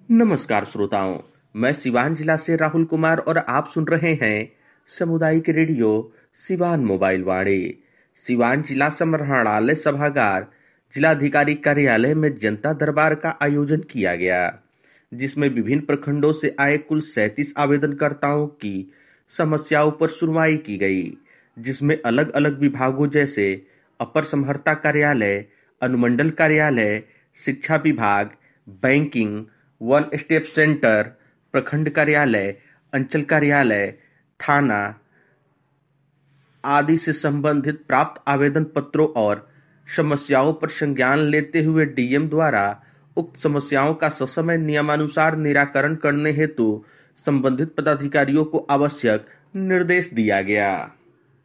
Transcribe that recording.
नमस्कार श्रोताओं, मैं सिवान जिला से राहुल कुमार और आप सुन रहे हैं सामुदायिक रेडियो सिवान मोबाइल वाणी। सिवान जिला समाहरणालय सभागार जिलाधिकारी कार्यालय में जनता दरबार का आयोजन किया गया, जिसमें विभिन्न प्रखंडों से आए कुल 37 आवेदनकर्ताओं की समस्याओं पर सुनवाई की गई, जिसमें अलग अलग विभागों जैसे अपर समहर्ता कार्यालय, अनुमंडल कार्यालय, शिक्षा विभाग, बैंकिंग, वन स्टेप सेंटर, प्रखंड कार्यालय, अंचल कार्यालय, थाना आदि से संबंधित प्राप्त आवेदन पत्रों और समस्याओं पर संज्ञान लेते हुए डीएम द्वारा उक्त समस्याओं का ससमय नियमानुसार निराकरण करने हेतु संबंधित पदाधिकारियों को आवश्यक निर्देश दिया गया।